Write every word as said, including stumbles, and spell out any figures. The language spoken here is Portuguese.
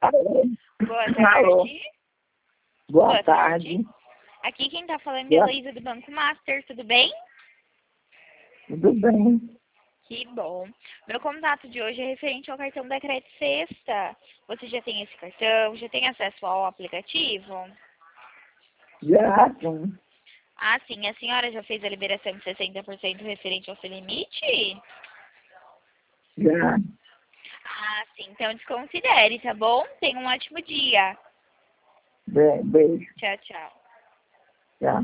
tarde. Boa Alô. tarde. Boa, Boa tarde. tarde. Aqui quem tá falando é Boa- a Heloísa do Banco Master, tudo bem? Tudo bem? Que bom. Meu contato de hoje é referente ao cartão da Crédito Sexta. Você já tem esse cartão? Já tem acesso ao aplicativo? Já, sim. Ah, sim. A senhora já fez a liberação de sessenta por cento referente ao seu limite? Já. Ah, sim. Então desconsidere, tá bom? Tenha um ótimo dia. Be- Beijo. Tchau, tchau.